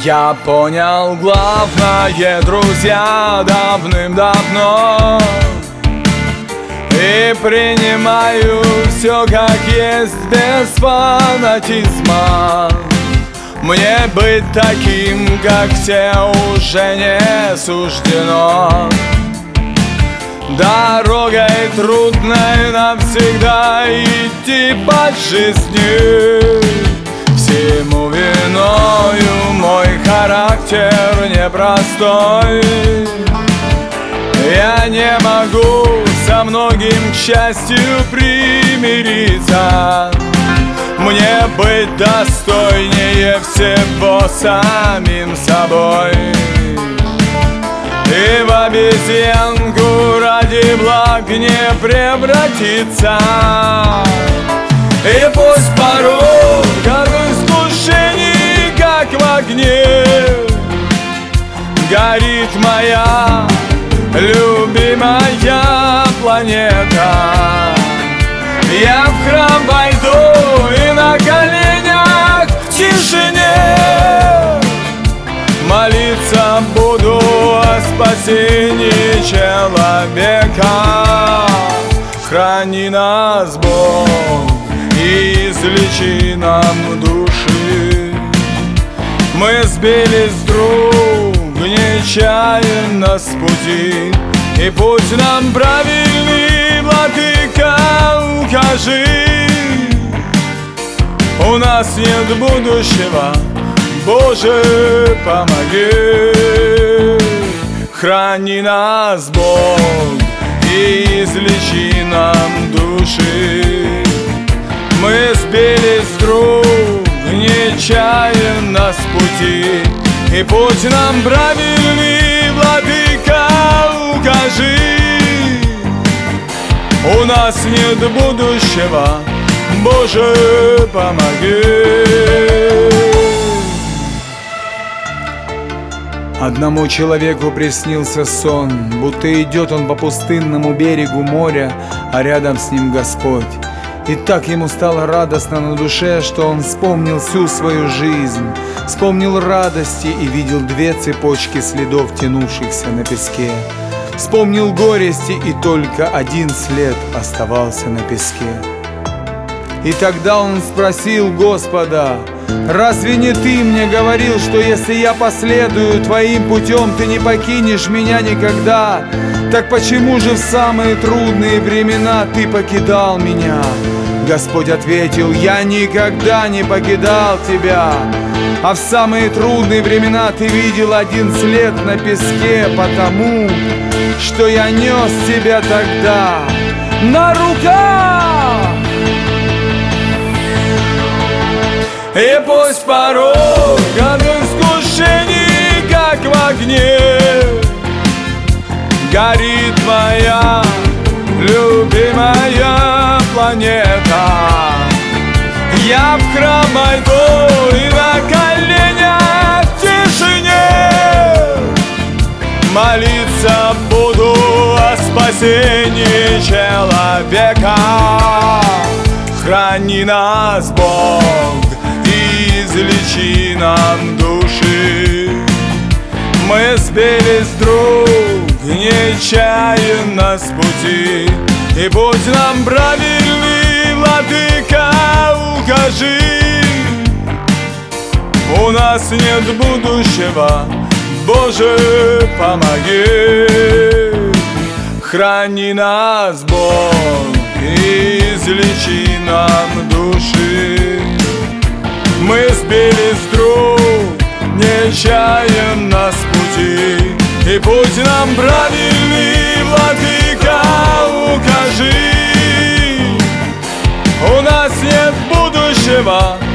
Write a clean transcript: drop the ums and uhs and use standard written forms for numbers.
Я понял главное, друзья, давным-давно, и принимаю все как есть, без фанатизма. Мне быть таким, как все, уже не суждено. Дорогой трудной навсегда идти по жизни. Всему виною мой характер непростой. Я не могу со многим, к счастью, примириться. Мне быть достойнее всего самим собой. И в обезьянку ради благ не превратиться. И пусть порой от искушений, как в огне, горит моя любимая планета. Я в храм войду и на коленях в тишине молиться буду о спасении человека. Храни нас, Бог, и излечи нам души. Мы сбились с друг нечаянно с пути, и путь нам правильный, Владыка, укажи. У нас нет будущего, Боже, помоги. Храни нас, Бог, и излечи нам души. Мы сбились с друг нечаянно с пути, и путь нам правильный, Владыка, укажи. У нас нет будущего, Боже, помоги. Одному человеку приснился сон, будто идет он по пустынному берегу моря, а рядом с ним Господь. И так ему стало радостно на душе, что он вспомнил всю свою жизнь, вспомнил радости и видел 2 цепочки следов, тянувшихся на песке. Вспомнил горести, и только 1 след оставался на песке. И тогда он спросил Господа: «Разве не ты мне говорил, что если я последую твоим путем, ты не покинешь меня никогда? Так почему же в самые трудные времена ты покидал меня?» Господь ответил: «Я никогда не покидал тебя, а в самые трудные времена ты видел 1 след на песке, потому что я нес тебя тогда на руках». И пусть порог от искушений, как в огне, горит моя любимая планета. Я в храм войду и на коленях в тишине молиться буду о спасении человека. Храни нас, Бог, и излечи нам души. Мы сбились с друг нечаянно с пути, и путь нам правильный, Владыка, укажи. У нас нет будущего, Боже, помоги. Храни нас, Бог, и излечи нам души. Мы сбились с друг нечаянно с пути, и путь нам правильный, Владыка, укажи. У нас нет будущего,